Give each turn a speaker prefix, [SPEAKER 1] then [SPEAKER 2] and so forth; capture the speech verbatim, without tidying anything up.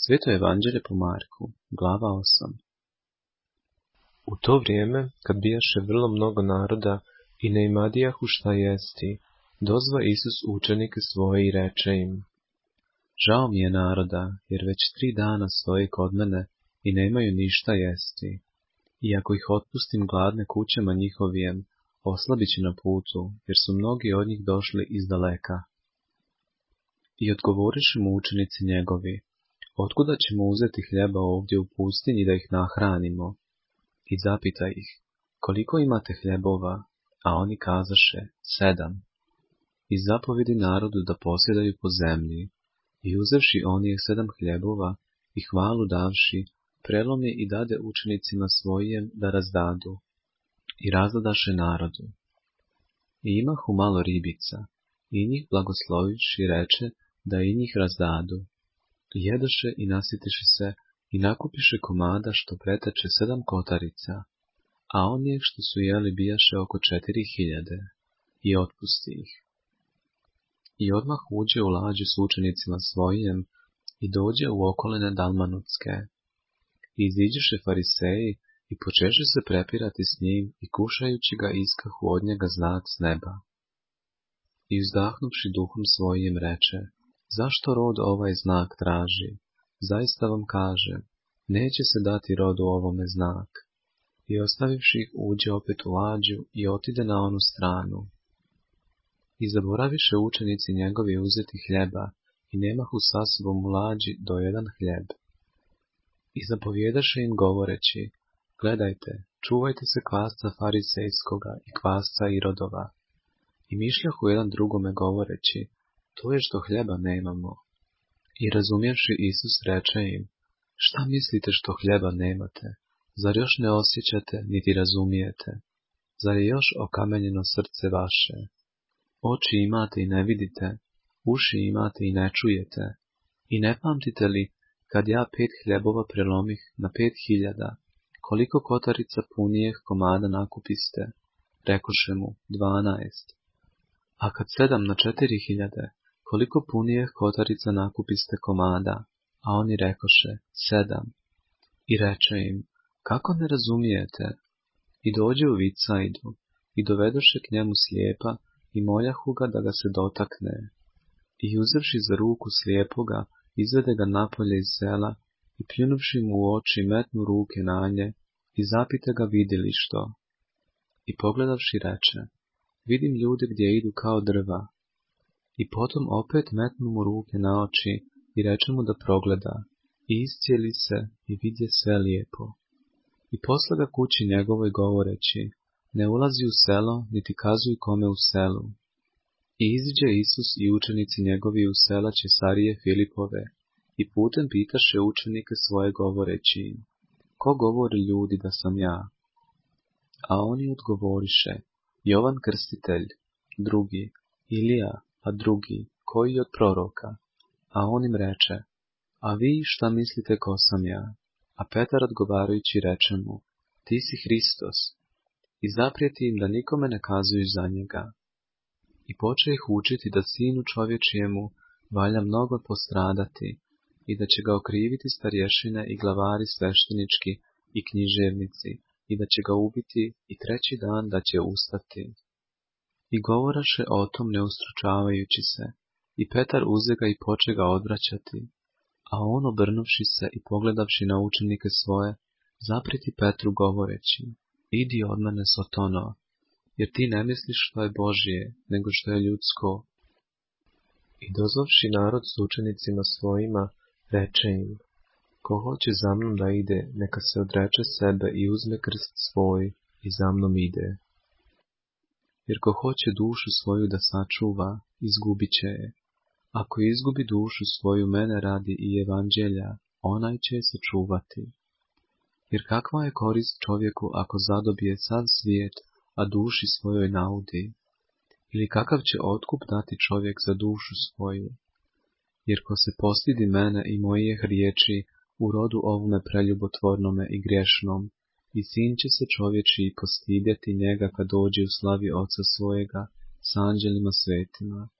[SPEAKER 1] Sveto evanđelje po Marku, glava osam.
[SPEAKER 2] U to vrijeme, kad bijaše vrlo mnogo naroda i ne imadijahu šta jesti, dozva Isus učenike svoje i reče im:
[SPEAKER 1] Žao mi je naroda, jer već tri dana stoje kod mene i nemaju ništa jesti. I ako ih otpustim gladne kućama njihovijem, oslabit će na putu, jer su mnogi od njih došli iz daleka. I odgovoriše mu učenici njegovi: Otkuda ćemo uzeti hljeba ovdje u pustinji da ih nahranimo? I zapita ih: Koliko imate hljebova? A oni kazaše: Sedam. I zapovedi narodu da posjedaju po zemlji. I uzevši onih sedam hljebova i hvalu davši, prelomi i dade učenicima svojim da razdadu. I razdadaše narodu. I imahu malo ribica, i njih blagoslovivši reče da i njih razdadu. I jedoše i nasitiše se i nakupiše komada što preteče sedam kotarica, a onih što su jeli bijaše oko četiri hiljade, i otpusti ih. I odmah uđe u lađu s učenicima svojim i dođe u okoline Dalmanutske. I iziđeše fariseji i počeše se prepirati s njim i kušajući ga iskahu od njega znak s neba. I uzdahnuvši duhom svojim reče: Zašto rod ovaj znak traži? Zaista vam kažem, neće se dati rodu ovome znak. I ostavivši ih uđe opet u lađu i otide na onu stranu. I zaboraviše učenici njegovi uzeti hljeba i nemahu sa sobom u lađi do jedan hljeb. I zapovjedaše im govoreći: Gledajte, čuvajte se kvasca farisejskoga i kvasca Irodova. I mišljahu jedan drugome govoreći: To je što hljeba nemamo. I razumjevši Isus reče im: Šta mislite što hljeba nemate? Zar još ne osjećate niti razumijete? Zar je još okamenjeno srce vaše? Oči imate i ne vidite, uši imate i ne čujete. I ne pamtite li, kad ja pet hljebova prelomih na pet hiljada, koliko kotarica punijeh komada nakupiste? Rekoše mu: Dvanaest. A kad sedam na četiri hiljade, koliko punijeh kotarica nakupiste komada? A oni rekoše: Sedam. I reče im: Kako ne razumijete? I dođe u Vicajdu, i dovedoše k njemu slijepa, i moljahu ga da ga se dotakne. I uzevši za ruku slijepoga, izvede ga napolje iz sela, i pljunuvši mu u oči metnu ruke na nje, i zapita ga vidi li što. I pogledavši reče: Vidim ljude gdje idu kao drva. I potom opet metnu mu ruke na oči i reče mu da progleda, i iscijeli se i vidje sve lijepo. I posla ga kući njegovoj govoreći: Ne ulazi u selo, niti kazuj kome u selu. I iziđe Isus i učenici njegovi u sela Česarije Filipove, i putem pitaše učenike svoje govoreći im: Ko govori ljudi da sam ja? A oni odgovoriše: Jovan Krstitelj, drugi Ilija, a drugi koji od proroka. A on im reče: A vi šta mislite ko sam ja? A Petar odgovarajući reče mu: Ti si Hristos. I zaprijeti im da nikome ne kazuju za njega. I poče ih učiti da sinu čovječijemu valja mnogo postradati i da će ga okriviti starješine i glavari sveštenički i književnici i da će ga ubiti i treći dan da će ustati. I govoraše o tom ne ustručavajući se, i Petar uze ga i poče ga odvraćati, a on obrnuvši se i pogledavši na učenike svoje, zapriti Petru govoreći: Idi od mene, Sotono, jer ti ne misliš što je Božje, nego što je ljudsko. I dozvavši narod s učenicima svojima, reče im: Ko hoće za mnom da ide, neka se odreče sebe i uzme krst svoj i za mnom ide. Jer ko hoće dušu svoju da sačuva, izgubit će je. Ako izgubi dušu svoju mene radi i evanđelja, onaj će je sačuvati. Jer kakva je korist čovjeku ako zadobije sav svijet, a duši svojoj naudi? Ili kakav će otkup dati čovjek za dušu svoju? Jer ko se postidi mene i mojih riječi u rodu ovome preljubotvornome i griješnom, i sin će se čovječi postidjeti njega kad dođe u slavi Oca svojega s anđelima svetima.